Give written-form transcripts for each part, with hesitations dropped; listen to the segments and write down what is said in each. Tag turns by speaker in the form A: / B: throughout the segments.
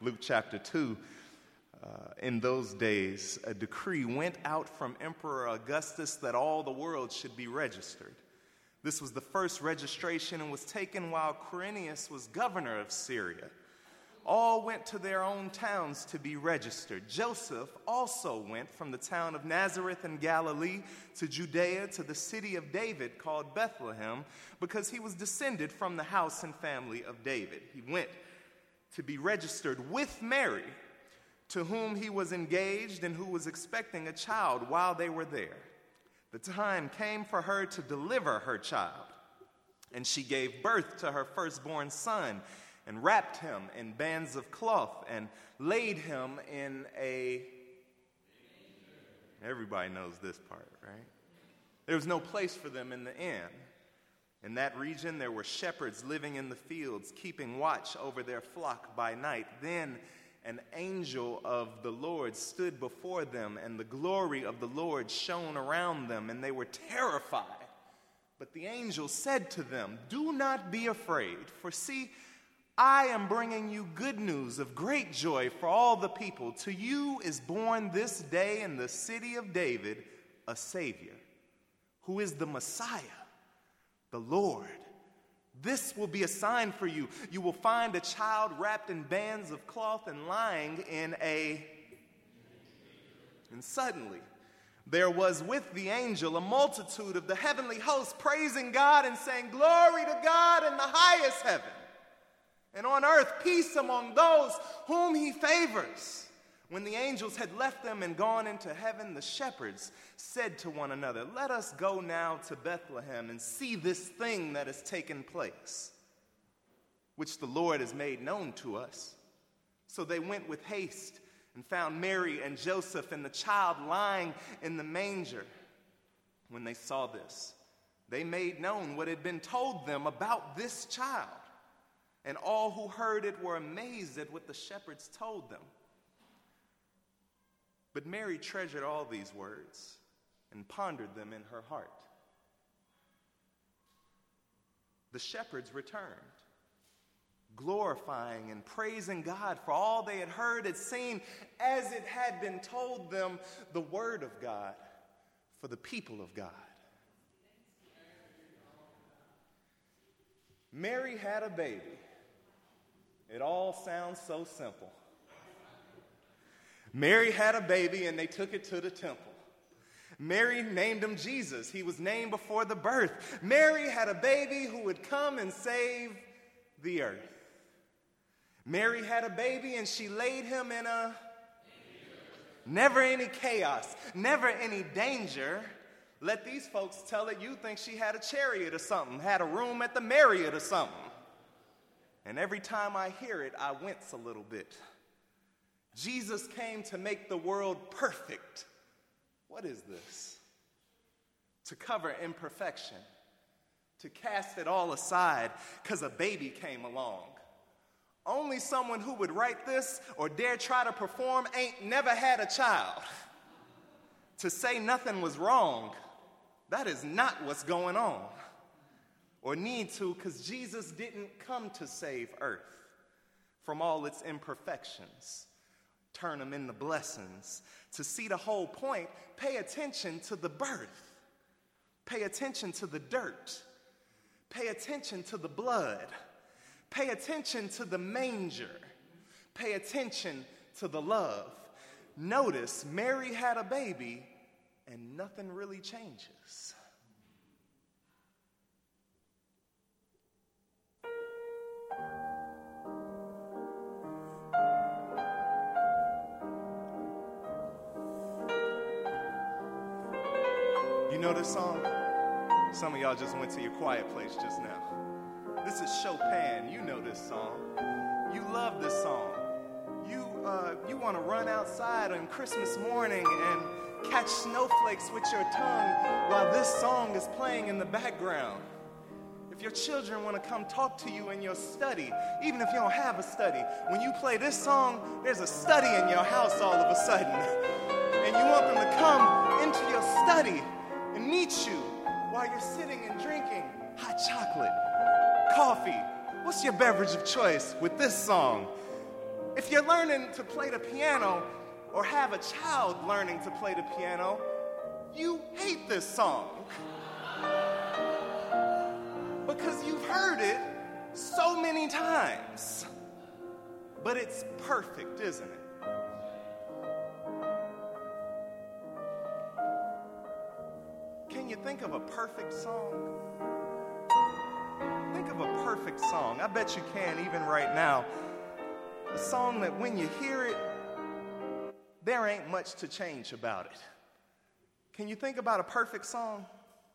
A: Luke chapter 2. In those days, a decree went out from Emperor Augustus that all the world should be registered. This was the first registration and was taken while Quirinius was governor of Syria. All went to their own towns to be registered. Joseph also went from the town of Nazareth in Galilee to Judea to the city of David called Bethlehem, because he was descended from the house and family of David. He went to be registered with Mary, to whom he was engaged and who was expecting a child while they were there. The time came for her to deliver her child, and she gave birth to her firstborn son and wrapped him in bands of cloth and laid him in a... Everybody knows this part, right? There was no place for them in the inn. In that region, there were shepherds living in the fields, keeping watch over their flock by night. Then an angel of the Lord stood before them, and the glory of the Lord shone around them, and they were terrified. But the angel said to them, "Do not be afraid, for see, I am bringing you good news of great joy for all the people. To you is born this day in the city of David a Savior, who is the Messiah, the Lord. This will be a sign for you. You will find a child wrapped in bands of cloth and lying in a..." And suddenly there was with the angel a multitude of the heavenly host praising God and saying, "Glory to God in the highest heaven, and on earth peace among those whom he favors." When the angels had left them and gone into heaven, the shepherds said to one another, "Let us go now to Bethlehem and see this thing that has taken place, which the Lord has made known to us." So they went with haste and found Mary and Joseph and the child lying in the manger. When they saw this, they made known what had been told them about this child. And all who heard it were amazed at what the shepherds told them. But Mary treasured all these words and pondered them in her heart. The shepherds returned, glorifying and praising God for all they had heard and seen as it had been told them, the word of God for the people of God. Mary had a baby. It all sounds so simple. Mary had a baby and they took it to the temple. Mary named him Jesus. He was named before the birth. Mary had a baby who would come and save the earth. Mary had a baby and she laid him in a... Never any chaos, never any danger. Let these folks tell it you think she had a chariot or something, had a room at the Marriott or something. And every time I hear it, I wince a little bit. Jesus came to make the world perfect. What is this? To cover imperfection, to cast it all aside because a baby came along. Only someone who would write this or dare try to perform ain't never had a child. To say nothing was wrong, that is not what's going on. Or need to, because Jesus didn't come to save earth from all its imperfections, turn them into blessings. To see the whole point, pay attention to the birth. Pay attention to the dirt. Pay attention to the blood. Pay attention to the manger. Pay attention to the love. Notice Mary had a baby and nothing really changes. You know this song? Some of y'all just went to your quiet place just now. This is Chopin. You know this song. You love this song. You want to run outside on Christmas morning and catch snowflakes with your tongue while this song is playing in the background. If your children want to come talk to you in your study, even if you don't have a study, when you play this song, there's a study in your house all of a sudden. And you want them to come into your study and meet you while you're sitting and drinking hot chocolate, coffee. What's your beverage of choice with this song? If you're learning to play the piano or have a child learning to play the piano, you hate this song because you've heard it so many times. But it's perfect, isn't it? Can you think of a perfect song? Think of a perfect song. I bet you can even right now. A song that when you hear it, there ain't much to change about it. Can you think about a perfect song?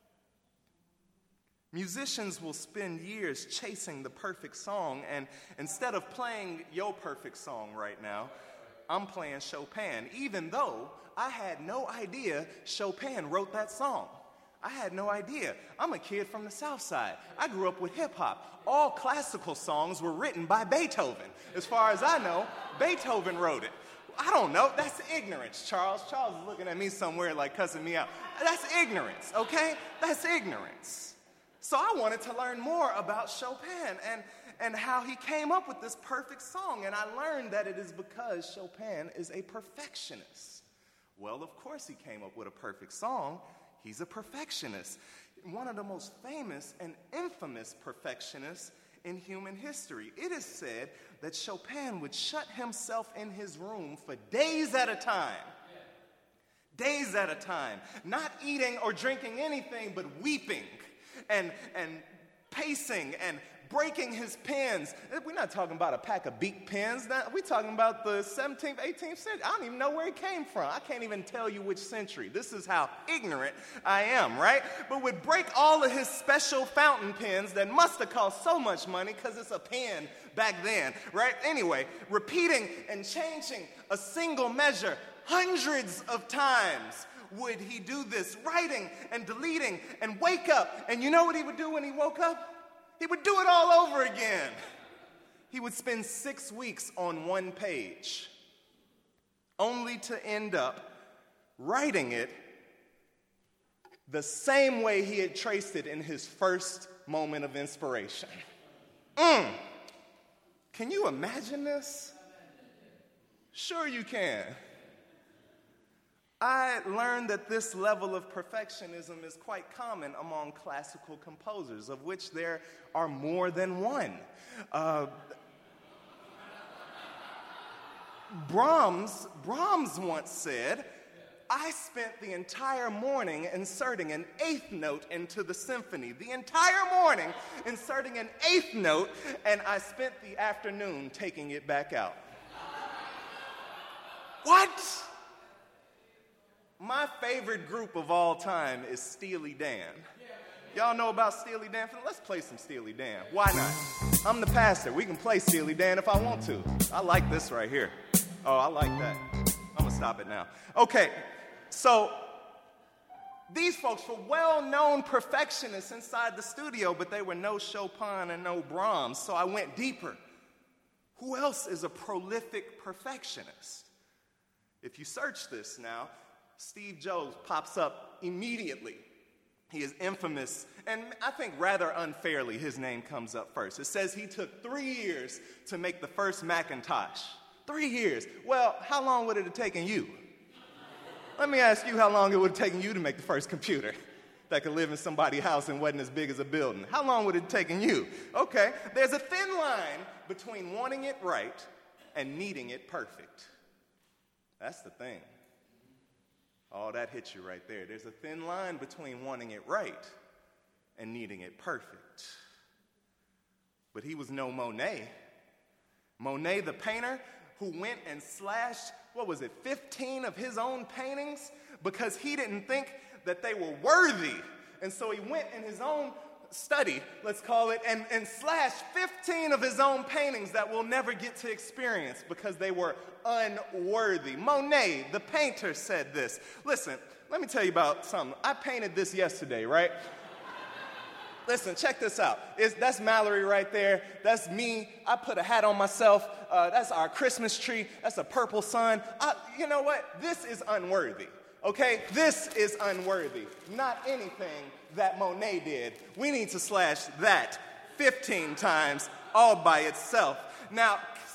A: Musicians will spend years chasing the perfect song, and instead of playing your perfect song right now, I'm playing Chopin, even though I had no idea Chopin wrote that song. I had no idea. I'm a kid from the South Side. I grew up with hip-hop. All classical songs were written by Beethoven. As far as I know, Beethoven wrote it. I don't know. That's ignorance, Charles. Charles is looking at me somewhere like cussing me out. That's ignorance, okay? That's ignorance. So I wanted to learn more about Chopin and how he came up with this perfect song. And I learned that it is because Chopin is a perfectionist. Well, of course he came up with a perfect song. He's a perfectionist. One of the most famous and infamous perfectionists in human history. It is said that Chopin would shut himself in his room for days at a time. Days at a time. Not eating or drinking anything but weeping and pacing and breaking his pens. We're not talking about a pack of Bic pens. We're talking about the 17th, 18th century. I don't even know where it came from. I can't even tell you which century. This is how ignorant I am, right? But would break all of his special fountain pens that must have cost so much money because it's a pen back then, right? Anyway, repeating and changing a single measure hundreds of times would he do this, writing and deleting and wake up. And you know what he would do when he woke up? He would do it all over again. He would spend 6 weeks on one page, only to end up writing it the same way he had traced it in his first moment of inspiration. Can you imagine this? Sure you can. I learned that this level of perfectionism is quite common among classical composers, of which there are more than one. Brahms once said, I spent the entire morning inserting an eighth note into the symphony. The entire morning inserting an eighth note, and I spent the afternoon taking it back out. What? My favorite group of all time is Steely Dan. Y'all know about Steely Dan? Let's play some Steely Dan. Why not? I'm the pastor. We can play Steely Dan if I want to. I like this right here. Oh, I like that. I'm going to stop it now. Okay, so these folks were well-known perfectionists inside the studio, but they were no Chopin and no Brahms, so I went deeper. Who else is a prolific perfectionist? If you search this now, Steve Jobs pops up immediately. He is infamous, and I think rather unfairly his name comes up first. It says he took 3 years to make the first Macintosh. 3 years. Well, how long would it have taken you? Let me ask you how long it would have taken you to make the first computer that could live in somebody's house and wasn't as big as a building. How long would it have taken you? Okay, there's a thin line between wanting it right and needing it perfect. That's the thing. Oh, that hits you right there. There's a thin line between wanting it right and needing it perfect. But he was no Monet. Monet, the painter, who went and slashed, 15 of his own paintings because he didn't think that they were worthy. And so he went in his own study, let's call it, and slashed 15 of his own paintings that we'll never get to experience because they were unworthy. Monet, the painter, said this. Listen, let me tell you about something. I painted this yesterday, right? Listen, check this out. That's Mallory right there. That's me. I put a hat on myself. That's our Christmas tree. That's a purple sun. You know what? This is unworthy. Okay? This is unworthy. Not anything that Monet did. We need to slash that 15 times all by itself. Now,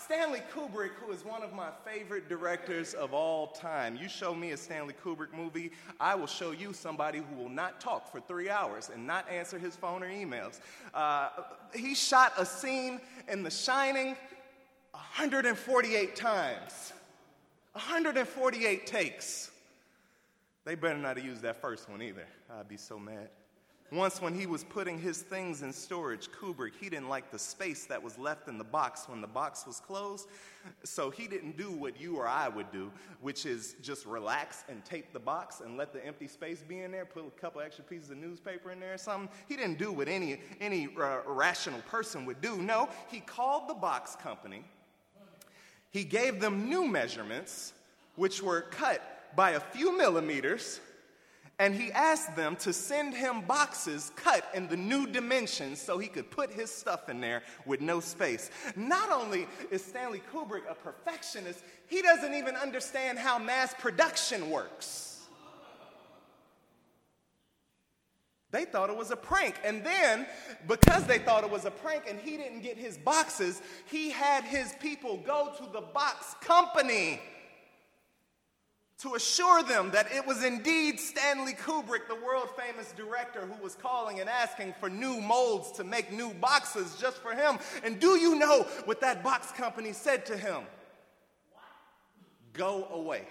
A: Stanley Kubrick, who is one of my favorite directors of all time. You show me a Stanley Kubrick movie, I will show you somebody who will not talk for 3 hours and not answer his phone or emails. He shot a scene in The Shining 148 times. 148 takes. They better not have used that first one either. I'd be so mad. Once when he was putting his things in storage, Kubrick, he didn't like the space that was left in the box when the box was closed. So he didn't do what you or I would do, which is just relax and tape the box and let the empty space be in there, put a couple extra pieces of newspaper in there or something. He didn't do what any rational person would do. No, he called the box company. He gave them new measurements, which were cut by a few millimeters, and he asked them to send him boxes cut in the new dimensions so he could put his stuff in there with no space. Not only is Stanley Kubrick a perfectionist, he doesn't even understand how mass production works. They thought it was a prank. And then, because they thought it was a prank and he didn't get his boxes, he had his people go to the box company to assure them that it was indeed Stanley Kubrick, the world-famous director, who was calling and asking for new molds to make new boxes just for him. And do you know what that box company said to him? Go away.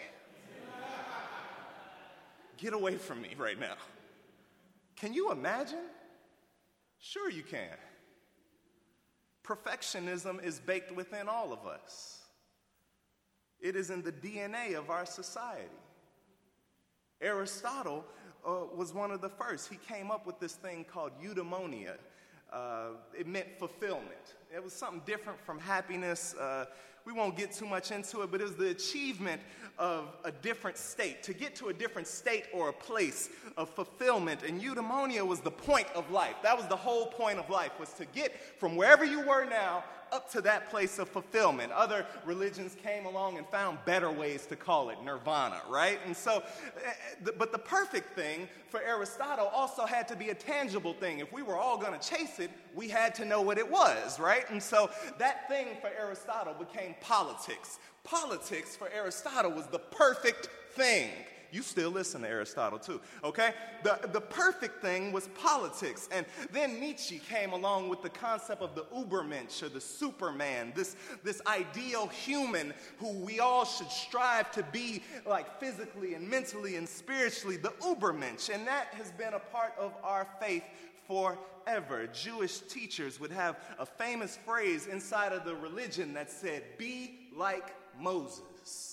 A: Get away from me right now. Can you imagine? Sure you can. Perfectionism is baked within all of us. It is in the DNA of our society. Aristotle was one of the first. He came up with this thing called eudaimonia. It meant fulfillment. It was something different from happiness. We won't get too much into it, but it was the achievement of a different state, to get to a different state or a place of fulfillment. And eudaimonia was the point of life. That was the whole point of life, was to get from wherever you were now up to that place of fulfillment. Other religions came along and found better ways to call it nirvana, right? And so, but the perfect thing for Aristotle also had to be a tangible thing. If we were all going to chase it, we had to know what it was, right? And so that thing for Aristotle became politics. Politics for Aristotle was the perfect thing. You still listen to Aristotle too, okay? The perfect thing was politics. And then Nietzsche came along with the concept of the Übermensch, or the Superman, this ideal human who we all should strive to be, like, physically and mentally and spiritually, the Übermensch. And that has been a part of our faith forever. Jewish teachers would have a famous phrase inside of the religion that said, "Be like Moses."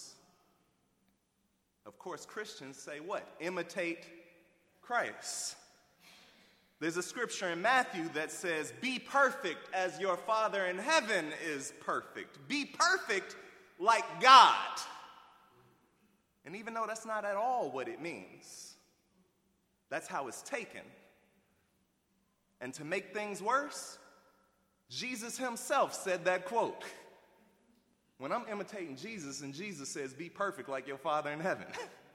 A: Of course, Christians say what? Imitate Christ. There's a scripture in Matthew that says, "Be perfect as your Father in heaven is perfect." Be perfect like God. And even though that's not at all what it means, that's how it's taken. And to make things worse, Jesus himself said that quote. When I'm imitating Jesus and Jesus says, "Be perfect like your Father in heaven."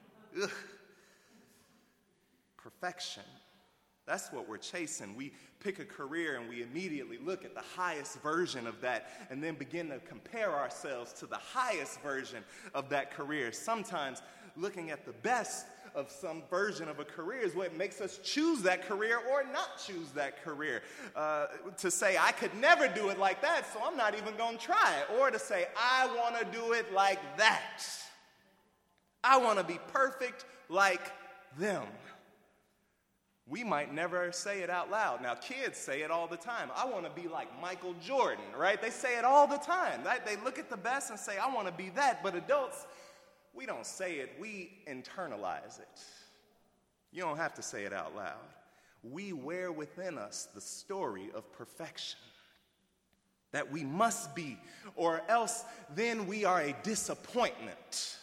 A: Perfection. That's what we're chasing. We pick a career and we immediately look at the highest version of that and then begin to compare ourselves to the highest version of that career. Sometimes looking at the best of some version of a career is what makes us choose that career or not choose that career. To say, "I could never do it like that, so I'm not even going to try it." Or to say, "I want to do it like that. I want to be perfect like them." We might never say it out loud. Now, kids say it all the time. "I want to be like Michael Jordan," right? They say it all the time. They look at the best and say, "I want to be that." But adults, we don't say it, we internalize it. You don't have to say it out loud. We wear within us the story of perfection that we must be, or else then we are a disappointment,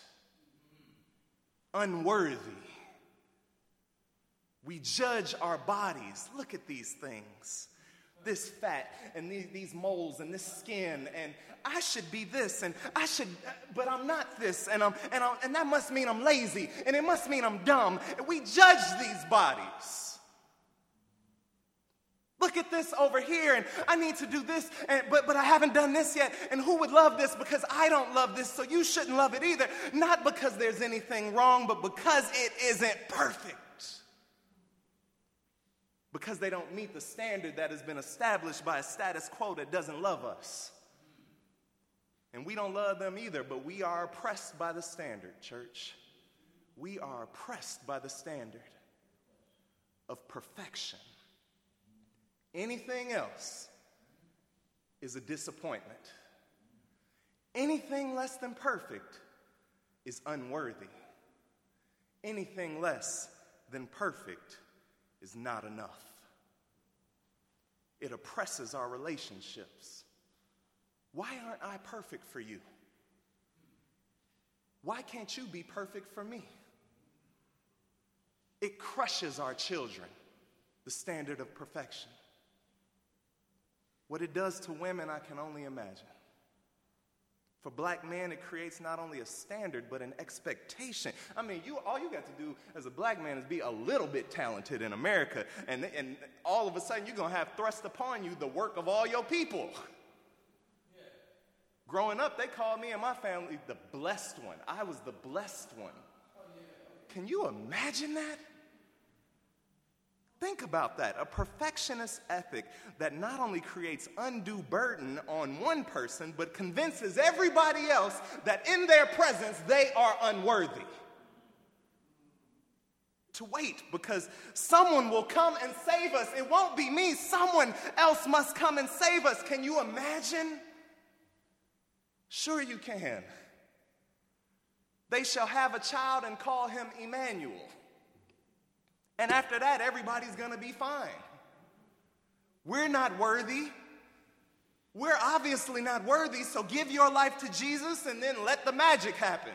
A: unworthy. We judge our bodies. Look at these things. This fat and these moles and this skin, and I should be this, and I should, but I'm not this, and that must mean I'm lazy, and it must mean I'm dumb. And we judge these bodies. look at this over here, and I need to do this, but I haven't done this yet, and who would love this because I don't love this, so you shouldn't love it either. Not because there's anything wrong, but because it isn't perfect. Because they don't meet the standard that has been established by a status quo that doesn't love us. And we don't love them either, but we are oppressed by the standard, church. We are oppressed by the standard of perfection. Anything else is a disappointment. Anything less than perfect is unworthy. Anything less than perfect is not enough. It oppresses our relationships. Why aren't I perfect for you? Why can't you be perfect for me? It crushes our children, the standard of perfection. What it does to women, I can only imagine. For black men, it creates not only a standard, but an expectation. I mean, all you got to do as a black man is be a little bit talented in America, and all of a sudden you're going to have thrust upon you the work of all your people. Yeah. Growing up, they called me and my family the blessed one. I was the blessed one. Oh, yeah. Can you imagine that? Think about that, a perfectionist ethic that not only creates undue burden on one person, but convinces everybody else that in their presence they are unworthy. To wait, because someone will come and save us. It won't be me. Someone else must come and save us. Can you imagine? Sure you can. They shall have a child and call him Emmanuel. And after that, everybody's going to be fine. We're not worthy. We're obviously not worthy, so give your life to Jesus and then let the magic happen.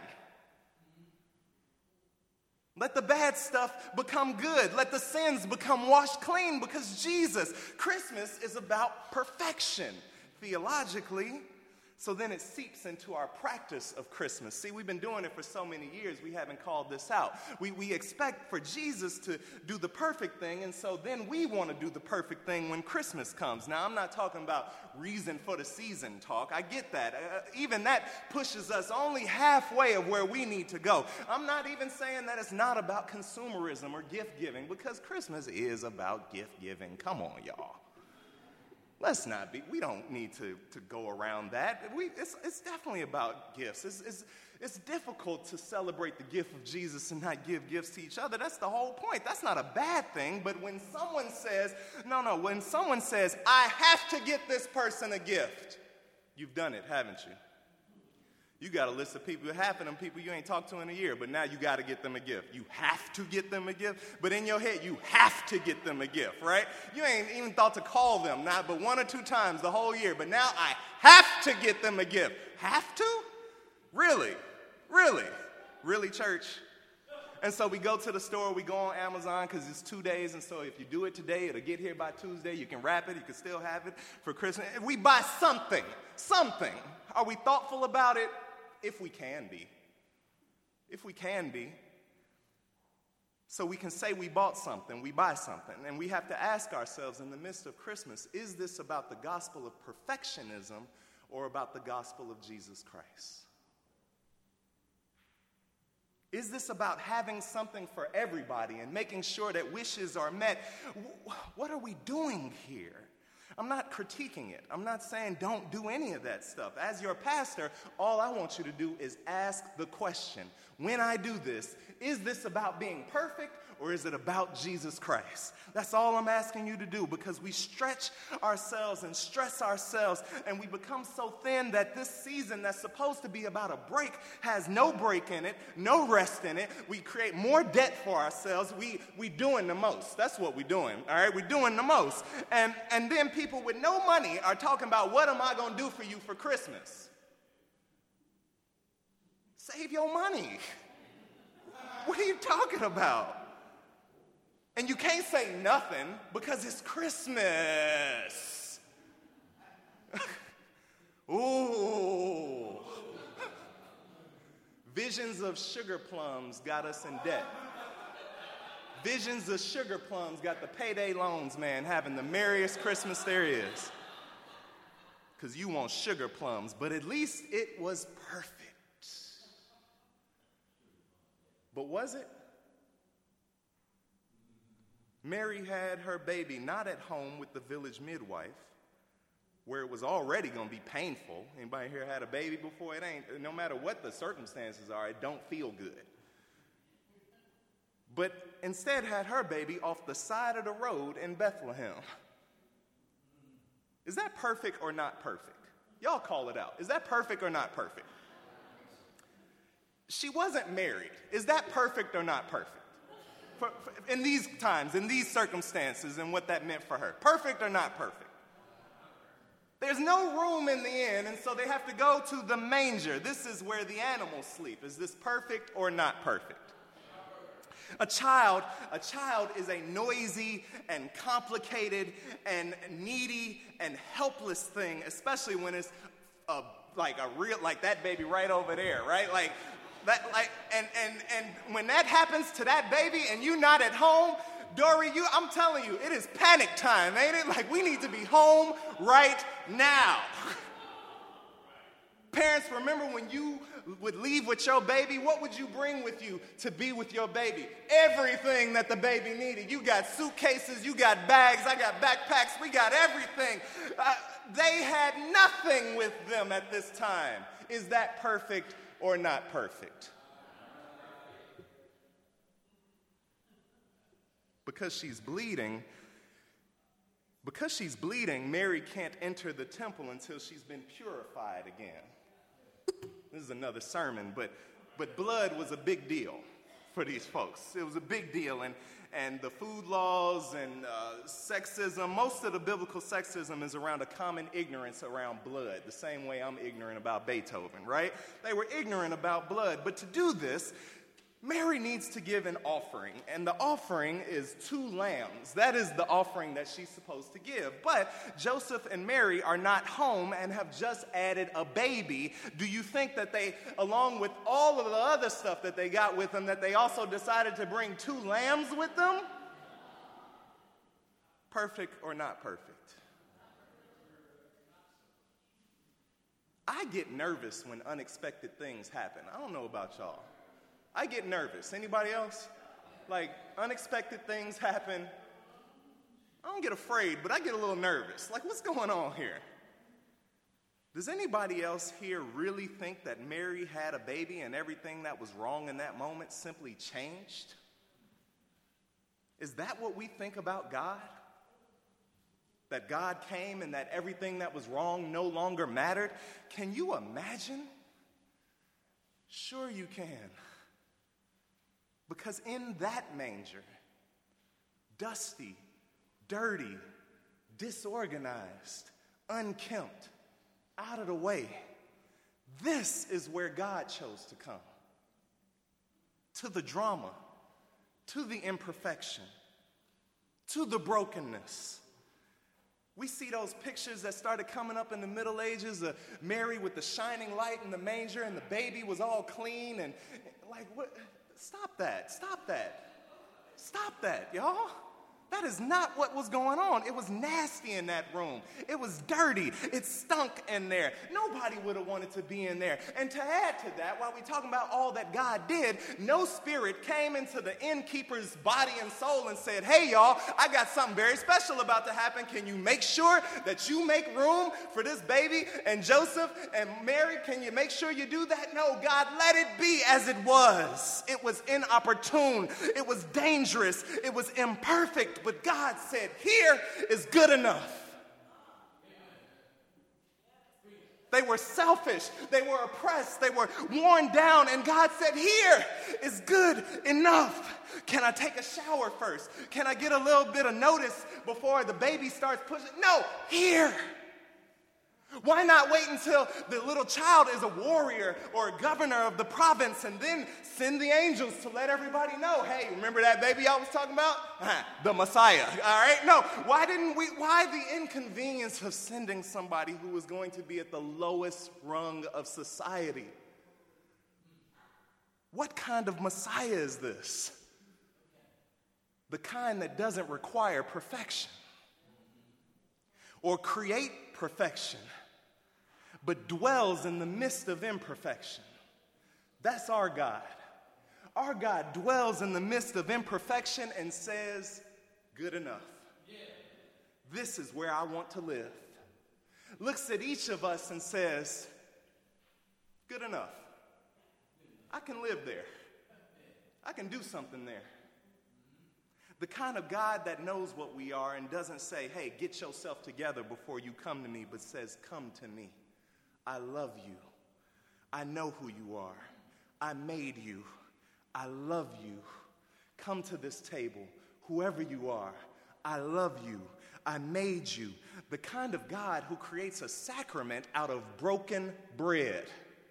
A: Let the bad stuff become good. Let the sins become washed clean because Jesus. Christmas is about perfection, theologically. So then it seeps into our practice of Christmas. See, we've been doing it for so many years, we haven't called this out. We expect for Jesus to do the perfect thing, and so then we want to do the perfect thing when Christmas comes. Now, I'm not talking about reason for the season talk. I get that. Even that pushes us only halfway of where we need to go. I'm not even saying that it's not about consumerism or gift giving, because Christmas is about gift giving. Come on, y'all. Let's not be, we don't need to go around that. It's definitely about gifts. It's difficult to celebrate the gift of Jesus and not give gifts to each other. That's the whole point. That's not a bad thing. But when someone says, when someone says, I have to get this person a gift, you've done it, haven't you? You got a list of people, half of them people you ain't talked to in a year, but now you got to get them a gift. You have to get them a gift, but in your head, you have to get them a gift, right? You ain't even thought to call them, not but 1 or 2 times the whole year, but now I have to get them a gift. Have to? Really? Really? Really, church? And so we go to the store, we go on Amazon because it's 2 days, and so if you do it today, it'll get here by Tuesday. You can wrap it, you can still have it for Christmas. We buy something. Are we thoughtful about it? If we can be. If we can be. So we can say we bought something, we buy something, and we have to ask ourselves in the midst of Christmas, is this about the gospel of perfectionism or about the gospel of Jesus Christ? Is this about having something for everybody and making sure that wishes are met? What are we doing here? I'm not critiquing it. I'm not saying don't do any of that stuff. As your pastor, all I want you to do is ask the question, when I do this, is this about being perfect or is it about Jesus Christ? That's all I'm asking you to do, because we stretch ourselves and stress ourselves and we become so thin that this season that's supposed to be about a break has no break in it, no rest in it. We create more debt for ourselves. We doing the most. That's what we're doing, all right? We're doing the most. And then people with no money are talking about, what am I going to do for you for Christmas? Save your money. What are you talking about? And you can't say nothing because it's Christmas. Ooh. Visions of sugar plums got us in debt. visions of sugar plums, got the payday loans, man, having the merriest Christmas there is. Because you want sugar plums, but at least it was perfect. But was it? Mary had her baby not at home with the village midwife, where it was already going to be painful. Anybody here had a baby before? It ain't, no matter what the circumstances are, it don't feel good. But instead had her baby off the side of the road in Bethlehem. Is that perfect or not perfect? Y'all call it out. Is that perfect or not perfect? She wasn't married. Is that perfect or not perfect? In these times, in these circumstances, and what that meant for her. Perfect or not perfect? There's no room in the inn, and so they have to go to the manger. This is where the animals sleep. Is this perfect or not perfect? A child is a noisy and complicated and needy and helpless thing, especially when it's like that baby right over there, right? Like that, and when that happens to that baby and you're not at home, Dory, I'm telling you, it is panic time, ain't it? Like, we need to be home right now. Parents, remember when you would leave with your baby, what would you bring with you to be with your baby? Everything that the baby needed. You got suitcases, you got bags, I got backpacks, we got everything. They had nothing with them at this time. Is that perfect or not perfect? Because she's bleeding, Mary can't enter the temple until she's been purified again. This is another sermon, but blood was a big deal for these folks. It was a big deal, and the food laws and sexism, most of the biblical sexism is around a common ignorance around blood, the same way I'm ignorant about Beethoven, right? They were ignorant about blood, but to do this, Mary needs to give an offering, and the offering is 2 lambs. That is the offering that she's supposed to give. But Joseph and Mary are not home and have just added a baby. Do you think that they, along with all of the other stuff that they got with them, that they also decided to bring 2 lambs with them? Perfect or not perfect? I get nervous when unexpected things happen. I don't know about y'all. I get nervous. Anybody else? Like, unexpected things happen. I don't get afraid, but I get a little nervous. Like, what's going on here? Does anybody else here really think that Mary had a baby and everything that was wrong in that moment simply changed? Is that what we think about God? That God came and that everything that was wrong no longer mattered? Can you imagine? Sure you can. Because in that manger, dusty, dirty, disorganized, unkempt, out of the way, this is where God chose to come. To the drama, to the imperfection, to the brokenness. We see those pictures that started coming up in the Middle Ages of Mary with the shining light in the manger and the baby was all clean and like what? Stop that, y'all. That is not what was going on. It was nasty in that room. It was dirty. It stunk in there. Nobody would have wanted to be in there. And to add to that, while we're talking about all that God did, no spirit came into the innkeeper's body and soul and said, hey, y'all, I got something very special about to happen. Can you make sure that you make room for this baby and Joseph and Mary? Can you make sure you do that? No, God, let it be as it was. It was inopportune. It was dangerous. It was imperfect. But God said, here is good enough. They were selfish. They were oppressed. They were worn down. And God said, here is good enough. Can I take a shower first? Can I get a little bit of notice before the baby starts pushing? No, here. Why not wait until the little child is a warrior or a governor of the province and then send the angels to let everybody know, hey, remember that baby I was talking about? The Messiah, all right? No, why the inconvenience of sending somebody who was going to be at the lowest rung of society? What kind of Messiah is this? The kind that doesn't require perfection or create perfection, but dwells in the midst of imperfection. That's our God. Our God dwells in the midst of imperfection and says, good enough. This is where I want to live. Looks at each of us and says, good enough. I can live there. I can do something there. The kind of God that knows what we are and doesn't say, hey, get yourself together before you come to me, but says, come to me. I love you. I know who you are. I made you. I love you. Come to this table, whoever you are. I love you. I made you. The kind of God who creates a sacrament out of broken bread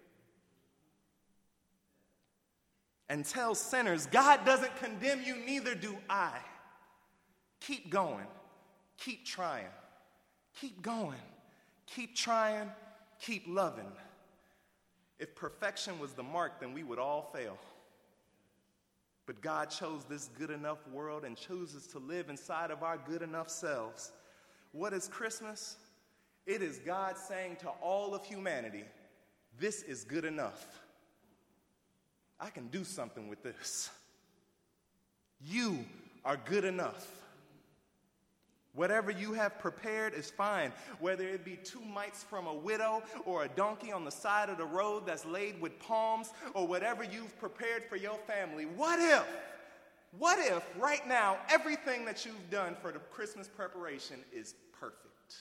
A: and tells sinners, God doesn't condemn you, neither do I. Keep going. Keep trying. Keep going. Keep trying. Keep loving. If perfection was the mark, then we would all fail. But God chose this good enough world and chooses to live inside of our good enough selves. What is Christmas? It is God saying to all of humanity, this is good enough. I can do something with this. You are good enough. Whatever you have prepared is fine, whether it be 2 mites from a widow or a donkey on the side of the road that's laid with palms or whatever you've prepared for your family. What if right now everything that you've done for the Christmas preparation is perfect?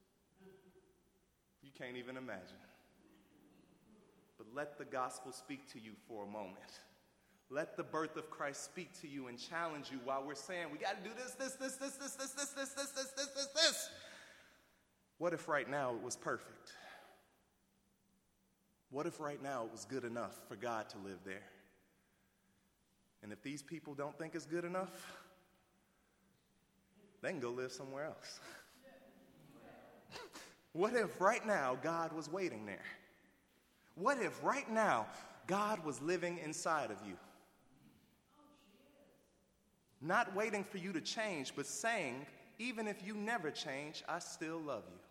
A: You can't even imagine. But let the gospel speak to you for a moment. Let the birth of Christ speak to you and challenge you while we're saying, we got to do this. What if right now it was perfect? What if right now it was good enough for God to live there? And if these people don't think it's good enough, they can go live somewhere else. What if right now God was waiting there? What if right now God was living inside of you? Not waiting for you to change, but saying, even if you never change, I still love you.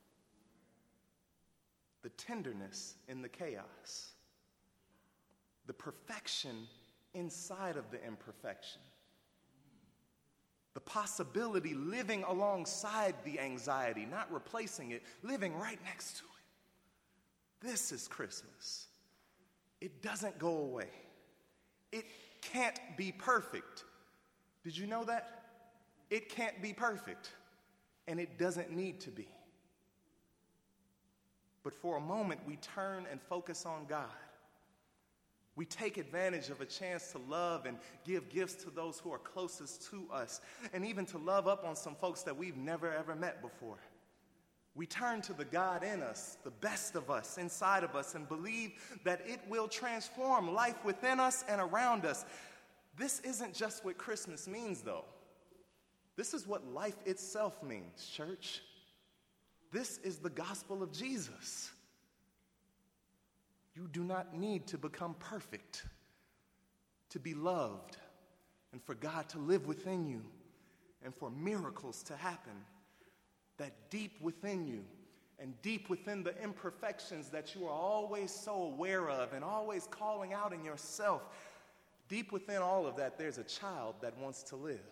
A: The tenderness in the chaos. The perfection inside of the imperfection. The possibility living alongside the anxiety, not replacing it, living right next to it. This is Christmas. It doesn't go away. It can't be perfect. Did you know that? It can't be perfect, and it doesn't need to be. But for a moment, we turn and focus on God. We take advantage of a chance to love and give gifts to those who are closest to us, and even to love up on some folks that we've never, ever met before. We turn to the God in us, the best of us, inside of us, and believe that it will transform life within us and around us. This isn't just what Christmas means, though. This is what life itself means, church. This is the gospel of Jesus. You do not need to become perfect to be loved and for God to live within you and for miracles to happen. That deep within you and deep within the imperfections that you are always so aware of and always calling out in yourself, deep within all of that, there's a child that wants to live.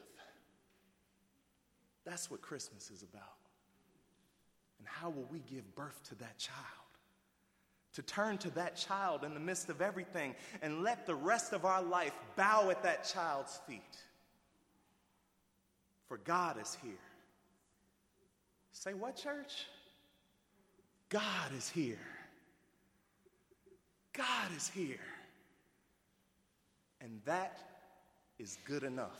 A: That's what Christmas is about. And how will we give birth to that child? To turn to that child in the midst of everything and let the rest of our life bow at that child's feet. For God is here. Say what, church? God is here. God is here. And that is good enough.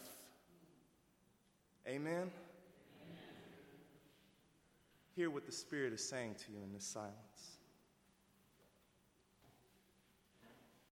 A: Amen? Hear what the Spirit is saying to you in this silence.